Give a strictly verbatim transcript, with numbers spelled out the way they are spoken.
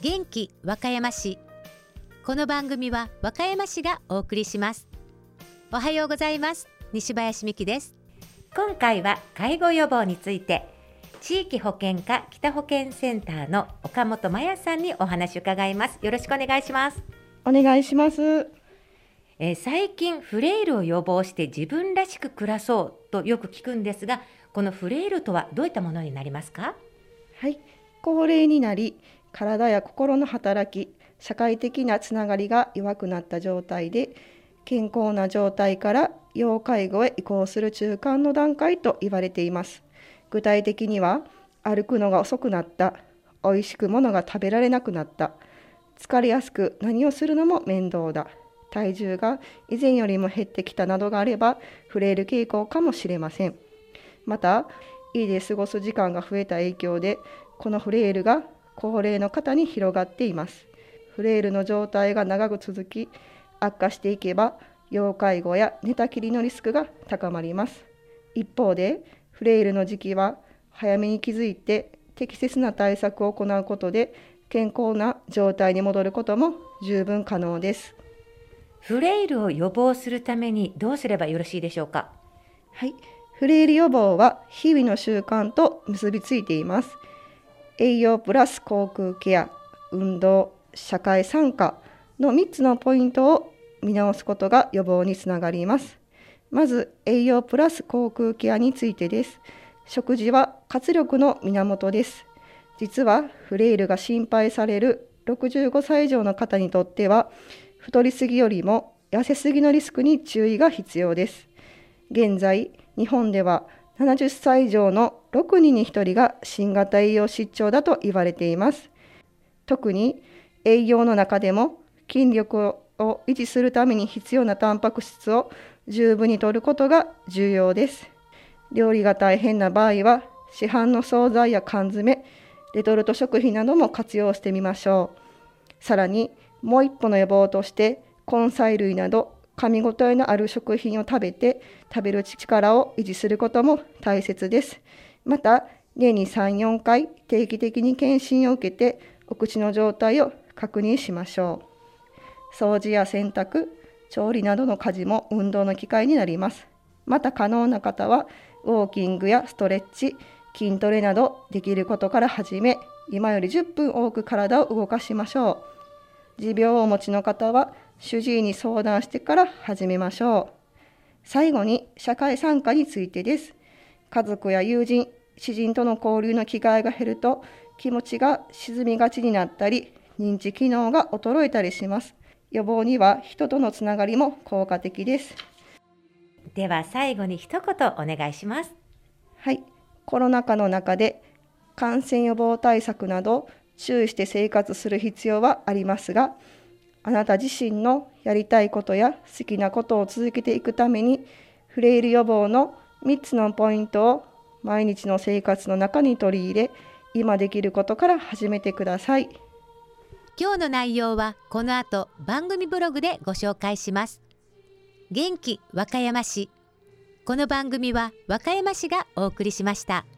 元気和歌山市。この番組は和歌山市がお送りします。おはようございます。西林美希です。今回は介護予防について、地域保健課北保健センターの岡本真也さんにお話を伺います。よろしくお願いします。 お願いします。 えー、最近フレイルを予防して自分らしく暮らそうとよく聞くんですが、このフレイルとはどういったものになりますか？ はい、高齢になり体や心の働き、社会的なつながりが弱くなった状態で、健康な状態から要介護へ移行する中間の段階と言われています。具体的には、歩くのが遅くなった、おいしくものが食べられなくなった、疲れやすく何をするのも面倒だ、体重が以前よりも減ってきたなどがあれば、フレイル傾向かもしれません。また、家で過ごす時間が増えた影響で、このフレイルが高齢の方に広がっています。フレイルの状態が長く続き、悪化していけば、要介護や寝たきりのリスクが高まります。一方で、フレイルの時期は早めに気づいて適切な対策を行うことで、健康な状態に戻ることも十分可能です。 フレイルを予防するためにどうすればよろしいでしょうか？ はい、フレイル予防は日々の習慣と結びついています。栄養プラス口腔ケア、運動、社会参加のみっつのポイントを見直すことが予防につながります。まず、栄養プラス口腔ケアについてです。食事は活力の源です。実はフレイルが心配されるろくじゅうごさい以上の方にとっては、太りすぎよりも痩せすぎのリスクに注意が必要です。現在、日本ではななじゅっさい以上のろくにんにひとりが新型栄養失調だと言われています。特に栄養の中でも筋力を維持するために必要なタンパク質を十分に摂ることが重要です。料理が大変な場合は、市販の惣菜や缶詰、レトルト食品なども活用してみましょう。さらに、もう一歩の予防として、根菜類など噛み応えのある食品を食べて、食べる力を維持することも大切です。また、年にさん、よんかい定期的に検診を受けて、お口の状態を確認しましょう。掃除や洗濯、調理などの家事も運動の機会になります。また可能な方は、ウォーキングやストレッチ、筋トレなどできることから始め、今よりじゅっぷん多く体を動かしましょう。持病をお持ちの方は、主治医に相談してから始めましょう。最後に、社会参加についてです。家族や友人、知人との交流の機会が減ると、気持ちが沈みがちになったり、認知機能が衰えたりします。予防には人とのつながりも効果的です。 では最後に一言お願いします。 はい、コロナ禍の中で感染予防対策など注意して生活する必要はありますが、あなた自身のやりたいことや好きなことを続けていくために、フレイル予防のみっつのポイントを毎日の生活の中に取り入れ、今できることから始めてください。 今日の内容はこの後番組ブログでご紹介します。元気和歌山市。この番組は和歌山市がお送りしました。